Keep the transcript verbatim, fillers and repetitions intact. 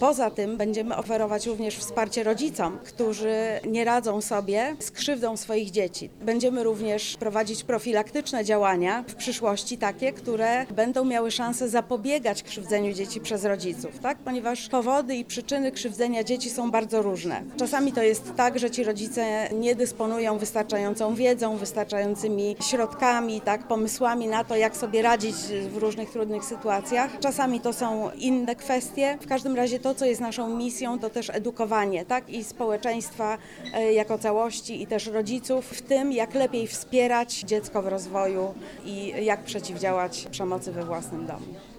Poza tym będziemy oferować również wsparcie rodzicom, którzy nie radzą sobie z krzywdą swoich dzieci. Będziemy również prowadzić profilaktyczne działania w przyszłości takie, które będą miały szansę zapobiegać krzywdzeniu dzieci przez rodziców, tak? Ponieważ powody i przyczyny krzywdzenia dzieci są bardzo różne. Czasami to jest tak, że ci rodzice nie dysponują wystarczającą wiedzą, wystarczającymi środkami, tak, pomysłami na to, jak sobie radzić w różnych trudnych sytuacjach. Czasami to są inne kwestie. W każdym razie to, co jest naszą misją, to też edukowanie, tak, i społeczeństwa e, jako całości, i też rodziców w tym, jak lepiej wspierać dziecko w rozwoju i jak przeciwdziałać przemocy we własnym domu.